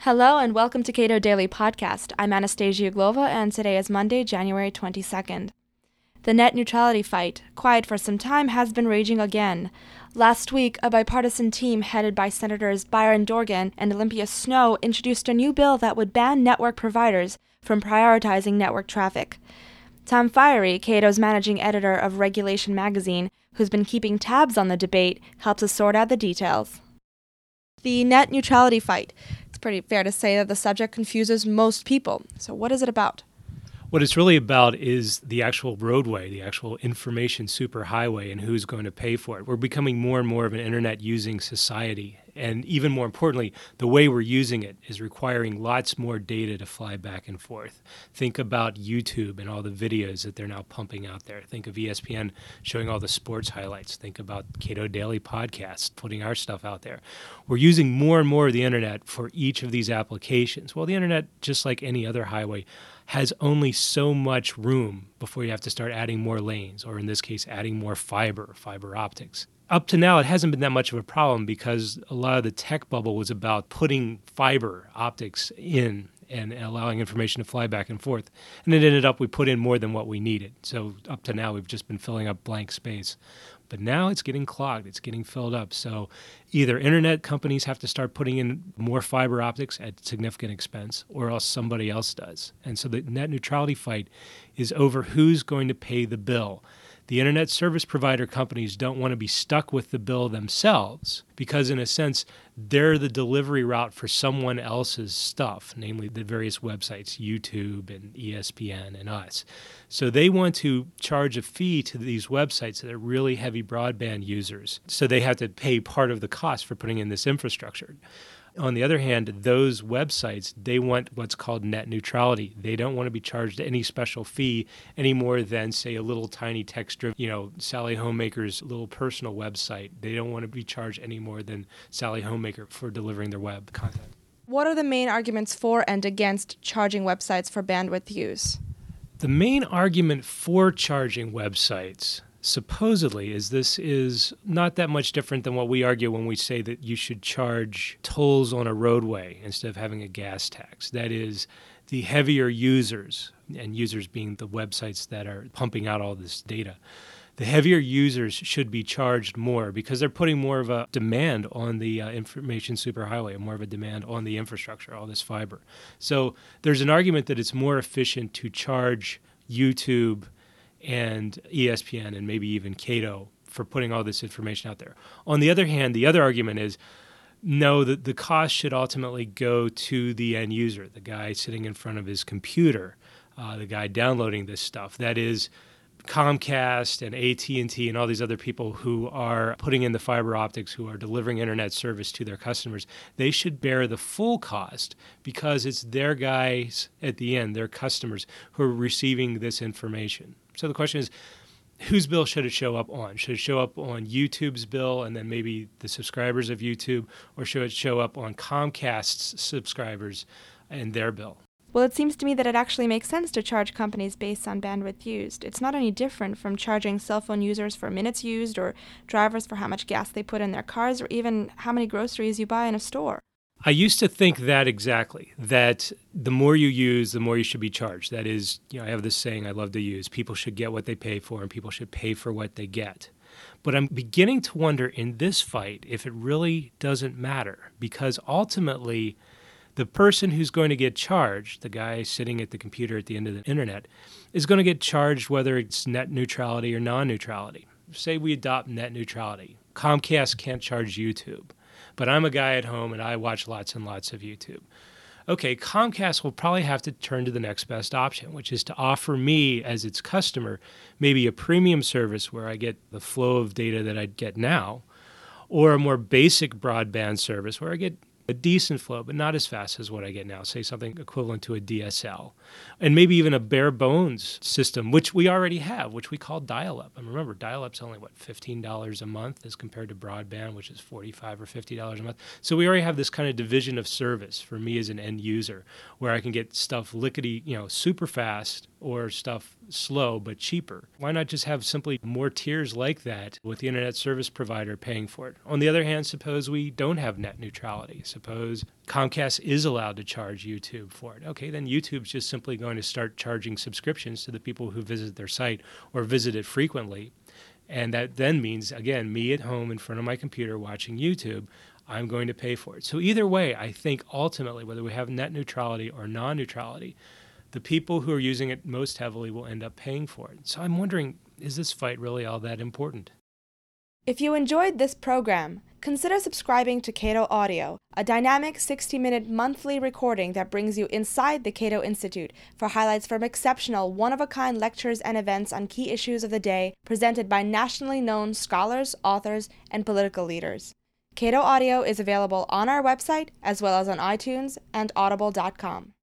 Hello and welcome to Cato Daily Podcast. I'm Anastasia Uglova and today is Monday, January 22nd. The net neutrality fight, quiet for some time, has been raging again. Last week, a bipartisan team headed by Senators Byron Dorgan and Olympia Snowe introduced a new bill that would ban network providers from prioritizing network traffic. Tom Fiery, Cato's managing editor of Regulation magazine, who's been keeping tabs on the debate, helps us sort out the details. The net neutrality fight. It's pretty fair to say that the subject confuses most people. So what is it about? What it's really about is the actual roadway, the actual information superhighway, and who's going to pay for it. We're becoming more and more of an internet-using society. And even more importantly, the way we're using it is requiring lots more data to fly back and forth. Think about YouTube and all the videos that they're now pumping out there. Think of ESPN showing all the sports highlights. Think about Cato Daily Podcast, putting our stuff out there. We're using more and more of the internet for each of these applications. Well, the internet, just like any other highway, has only so much room before you have to start adding more lanes, or in this case, adding more fiber optics. Up to now, it hasn't been that much of a problem because a lot of the tech bubble was about putting fiber optics in and allowing information to fly back and forth. And it ended up we put in more than what we needed. So up to now, we've just been filling up blank space. But now it's getting clogged. It's getting filled up. So either internet companies have to start putting in more fiber optics at significant expense, or else somebody else does. And so the net neutrality fight is over who's going to pay the bill. The internet service provider companies don't want to be stuck with the bill themselves because, in a sense, they're the delivery route for someone else's stuff, namely the various websites, YouTube and ESPN and us. So they want to charge a fee to these websites that are really heavy broadband users. So they have to pay part of the cost for putting in this infrastructure. On the other hand, those websites, they want what's called net neutrality. They don't want to be charged any special fee any more than, say, a little tiny text-driven, Sally Homemaker's little personal website. They don't want to be charged any more than Sally Homemaker for delivering their web content. What are the main arguments for and against charging websites for bandwidth use? The main argument for charging websites supposedly is this is not that much different than what we argue when we say that you should charge tolls on a roadway instead of having a gas tax. That is, the heavier users, and users being the websites that are pumping out all this data, the heavier users should be charged more because they're putting more of a demand on the information superhighway, more of a demand on the infrastructure, all this fiber. So there's an argument that it's more efficient to charge YouTube and ESPN and maybe even Cato for putting all this information out there. On the other hand, the other argument is, no, the cost should ultimately go to the end user, the guy sitting in front of his computer, the guy downloading this stuff. That is Comcast and AT&T and all these other people who are putting in the fiber optics, who are delivering internet service to their customers. They should bear the full cost because it's their guys at the end, their customers, who are receiving this information. So the question is, whose bill should it show up on? Should it show up on YouTube's bill and then maybe the subscribers of YouTube, or should it show up on Comcast's subscribers and their bill? Well, it seems to me that it actually makes sense to charge companies based on bandwidth used. It's not any different from charging cell phone users for minutes used, or drivers for how much gas they put in their cars, or even how many groceries you buy in a store. I used to think that exactly, that the more you use, the more you should be charged. That is, I have this saying I love to use, people should get what they pay for and people should pay for what they get. But I'm beginning to wonder in this fight if it really doesn't matter, because ultimately the person who's going to get charged, the guy sitting at the computer at the end of the internet, is going to get charged whether it's net neutrality or non-neutrality. Say we adopt net neutrality. Comcast can't charge YouTube. But I'm a guy at home and I watch lots and lots of YouTube. Okay, Comcast will probably have to turn to the next best option, which is to offer me as its customer maybe a premium service where I get the flow of data that I'd get now, or a more basic broadband service where I get a decent flow, but not as fast as what I get now, say something equivalent to a DSL. And maybe even a bare bones system, which we already have, which we call dial-up. And remember, dial-up's only, $15 a month as compared to broadband, which is $45 or $50 a month. So we already have this kind of division of service for me as an end user, where I can get stuff lickety, super fast, or stuff slow but cheaper. Why not just have simply more tiers like that with the internet service provider paying for it? On the other hand, suppose we don't have net neutrality. So suppose Comcast is allowed to charge YouTube for it. Okay, then YouTube's just simply going to start charging subscriptions to the people who visit their site or visit it frequently. And that then means, again, me at home in front of my computer watching YouTube, I'm going to pay for it. So either way, I think ultimately, whether we have net neutrality or non-neutrality, the people who are using it most heavily will end up paying for it. So I'm wondering, is this fight really all that important? If you enjoyed this program, consider subscribing to Cato Audio, a dynamic 60-minute monthly recording that brings you inside the Cato Institute for highlights from exceptional, one-of-a-kind lectures and events on key issues of the day presented by nationally known scholars, authors, and political leaders. Cato Audio is available on our website as well as on iTunes and audible.com.